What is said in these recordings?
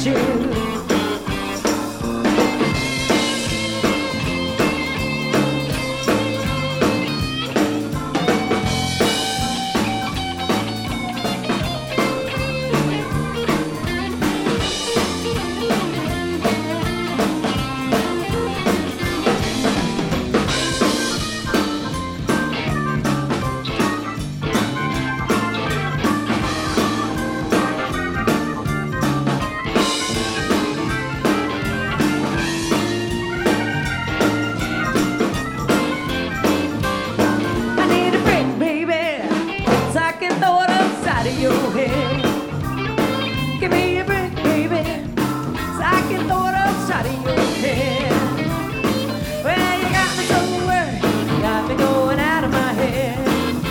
you. Your head. Give me a break, baby, so I can throw it upside of your head. Well, you got me so worried, got me going out of my head.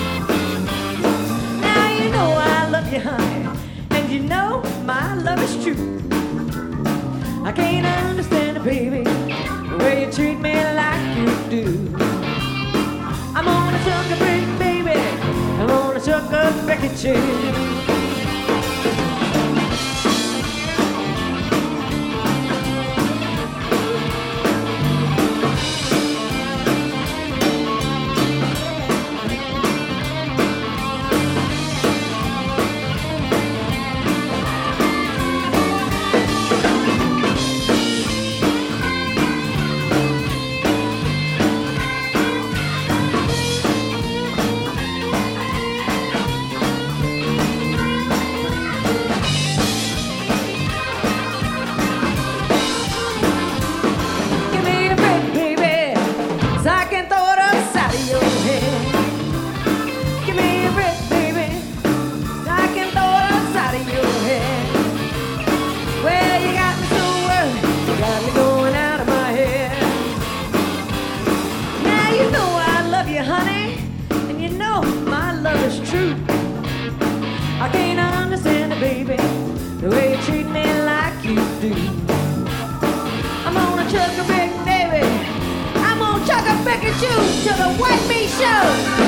Now you know I love you, honey, and you know my love is true. I can't understand it, baby, the way you treat me like you do. I'm on a sugar break, baby, I'm on a sugar break at you. Honey, and you know my love is true. I can't understand it, baby, the way you treat me like you do. I'm gonna chuck a brick, baby, I'm gonna chuck a brick at you till the white meat shows.